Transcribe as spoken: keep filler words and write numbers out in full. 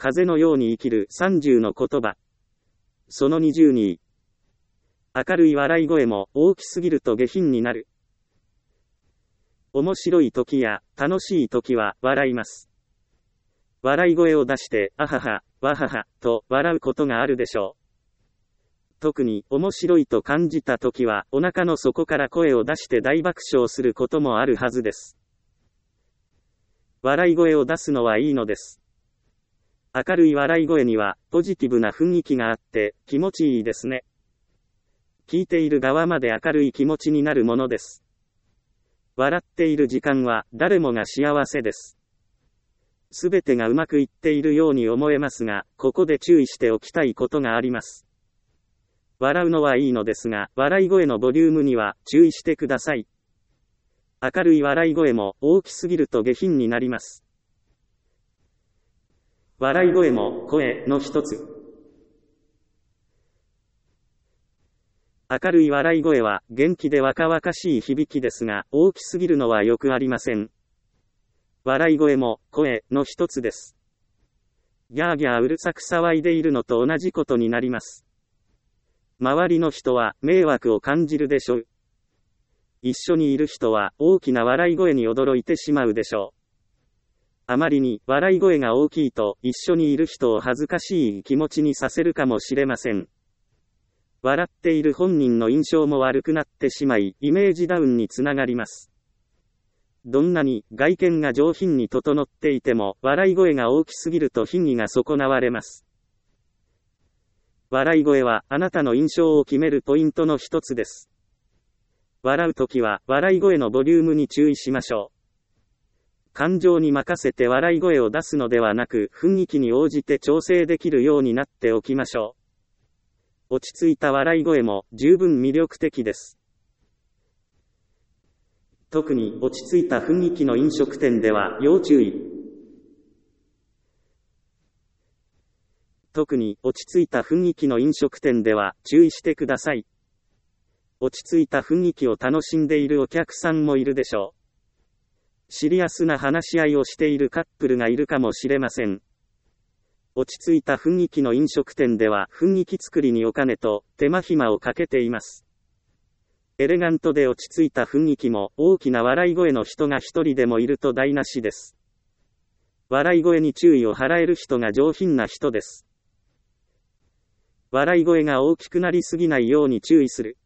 風のように生きるさんじゅうの言葉。そのにじゅうに。明るい笑い声も大きすぎると下品になる。面白い時や楽しい時は笑います。笑い声を出して、あはは、わはは、と笑うことがあるでしょう。特に面白いと感じた時はお腹の底から声を出して大爆笑することもあるはずです。笑い声を出すのはいいのです。明るい笑い声にはポジティブな雰囲気があって気持ちいいですね。聞いている側まで明るい気持ちになるものです。笑っている時間は誰もが幸せです。すべてがうまくいっているように思えますが、ここで注意しておきたいことがあります。笑うのはいいのですが、笑い声のボリュームには注意してください。明るい笑い声も大きすぎると下品になります。笑い声も声の一つ。明るい笑い声は元気で若々しい響きですが、大きすぎるのはよくありません。笑い声も声の一つです。ギャーギャーうるさく騒いでいるのと同じことになります。周りの人は迷惑を感じるでしょう。一緒にいる人は大きな笑い声に驚いてしまうでしょう。あまりに笑い声が大きいと一緒にいる人を恥ずかしい気持ちにさせるかもしれません。笑っている本人の印象も悪くなってしまい、イメージダウンにつながります。どんなに外見が上品に整っていても、笑い声が大きすぎると品位が損なわれます。笑い声はあなたの印象を決めるポイントの一つです。笑うときは笑い声のボリュームに注意しましょう。感情に任せて笑い声を出すのではなく、雰囲気に応じて調整できるようになっておきましょう。落ち着いた笑い声も十分魅力的です。特に落ち着いた雰囲気の飲食店では要注意。特に落ち着いた雰囲気の飲食店では注意してください。落ち着いた雰囲気を楽しんでいるお客さんもいるでしょう。シリアスな話し合いをしているカップルがいるかもしれません。落ち着いた雰囲気の飲食店では雰囲気作りにお金と手間暇をかけています。エレガントで落ち着いた雰囲気も大きな笑い声の人が一人でもいると台無しです。笑い声に注意を払える人が上品な人です。笑い声が大きくなりすぎないように注意する。